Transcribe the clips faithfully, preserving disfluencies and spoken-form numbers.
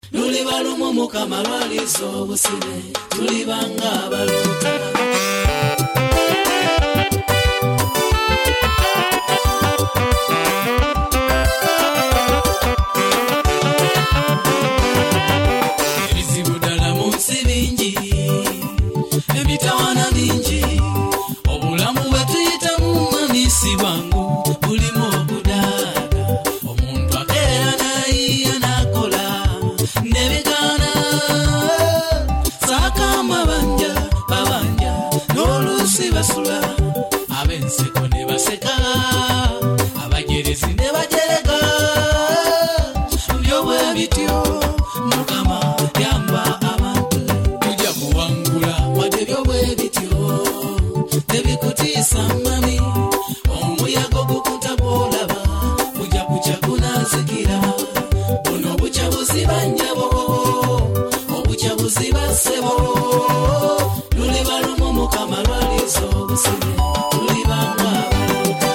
Luli balumu mukama lwalizo obusibe tuli banga abalota. Ebizibu ddala mu nsi bingi, ebitawana bingi, obulamu bwe tuyitamu manisi bwangu bulimu okudaaga. Omuntu akeera nayiya nakola nebigana sakama banja babanja n'oluusi basula ab'enseko ne baseka abajerezi ne bajereka byobwe bityo mukama yamba abantu tujja kuwangula wadde byobwe bityo tebikutiisa mami omuyaga ogukuta bw'olaba kujja kujja kunazikira buno buca buziba nnyabo obuca buziba ssebo luli balumu mukama lwalizo obusibe tuli banga abalota.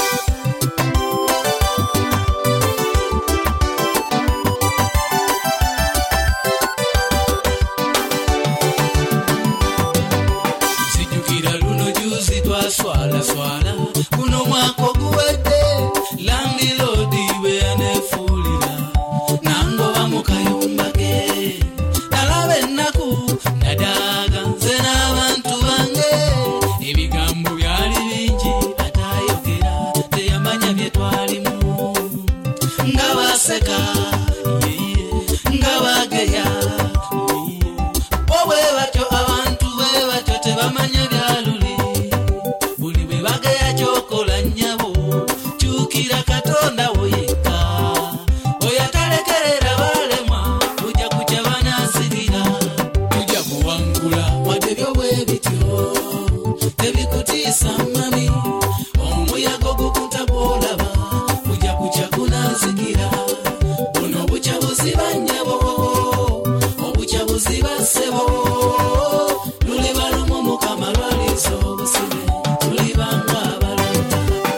Sijjukira luno juzi twaswala swala guno mwaka oguwedde landilodi bwe yaneefuulira nangoba mu kayumba ke nalaba ennaku nadaaga nze n'abantu bange ebigambo byali bingi atayogera teyamanya bye twalimu nga baseka yeye nga bageya bo bwe batyo abantu bwe batyo tebamanya byaluli buli bwe bageya kyokola nnyabo kyukira katonda wo yekka oyo atalekerera balemwa kujja kujja banazirira tujja kuwangula wadde byobwe bityo tebikutiisa mami omuyaga ogukuta bw'olaba kujja kujja kunazikira buno buca buziba nnyabo obuca buziba ssebo luli balumu mukama lwalizo obusibe tuli banga abalota.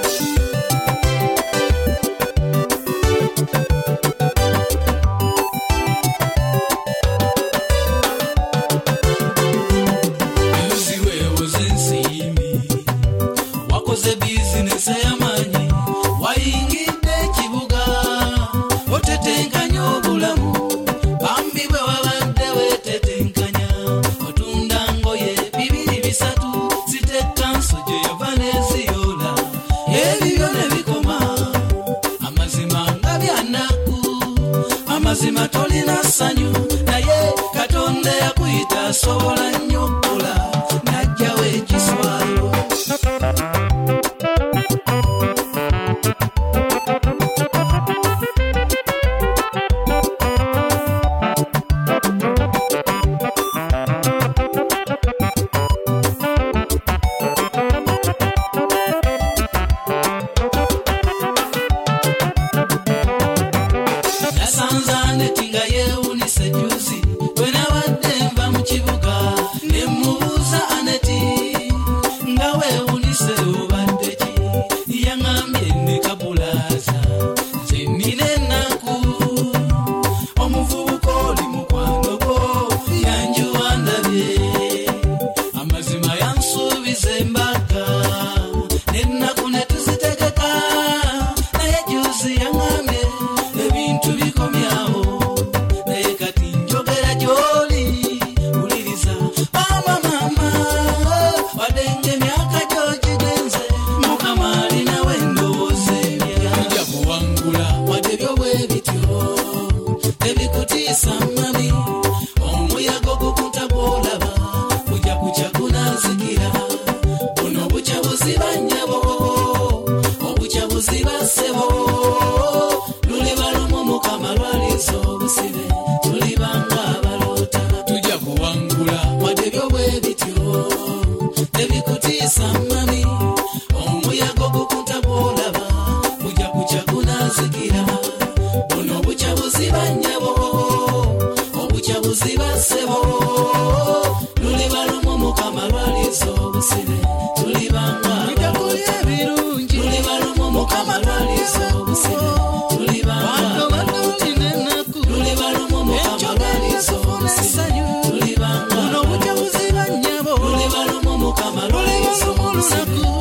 Yuzi weewoze ensimbi wakoze bizinesi ey'amaanyi wayingidde ekibuga otetenkanya obulamu bambi bwe wabadde weetetenkanya otunda ngoye bibiri bisatu zitekka nsujjo yava n'eziyoola ebibyo ne bikoma amazima nga byanaku amazima tolina ssanyu naye katonda yakuyita asobola nnyo okukola n'ajjawo ekiswalo. Nasanze Aneti nga yeewunise juzi bwe nabadde nva mu kibuga ne mubuuza Aneti nga weewunise obadde ki yaŋŋambye ne kabulaaza nze nnina ennaku omuvubuka oli mukwano gwo yanjuwa ndabye amazima yansuubiza embaga n'ennaku ne tuzitegeka naye juzi yaŋŋambye ebintu bikomyawo naye kati njogera gy'oli wuliriza mama mama wadde ng'emyaka gy'ogigenze mukama alinawo endowooza empya tujja kuwangula wadde byobwe bityo tebikutiisa mami omuyaga ogukuta bw'olaba kujja kujja kunazikira buno buca buziba nnyabo obuca buziba ssebo luli balumu mukama lwalizo obusibe tuli banga abalota. Tujja kuwangula wadde byobwe bityo tebikutiisa mami omuyaga ogukuta bw'olaba kujja kujja kunazikira buno buca buziba nnyabo obuca buziba ssebo luli balumu mukama lwalizo obusibe tuli banga abalota. Luli balumu mukama lwalizo obusibe tuli banga abalota. Luli balumu mukama olunaku